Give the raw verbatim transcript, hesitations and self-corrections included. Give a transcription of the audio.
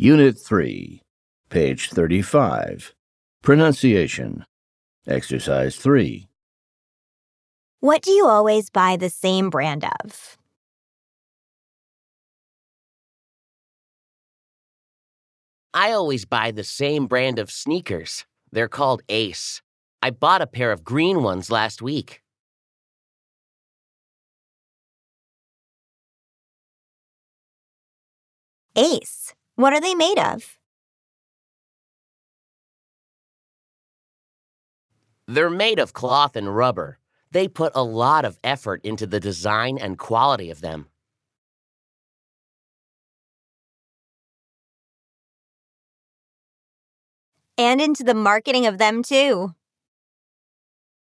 Unit three, page thirty-five. Pronunciation. Exercise three. What do you always buy the same brand of? I always buy the same brand of sneakers. They're called Ace. I bought a pair of green ones last week. Ace. What are they made of? They're made of cloth and rubber. They put a lot of effort into the design and quality of them. And into the marketing of them, too.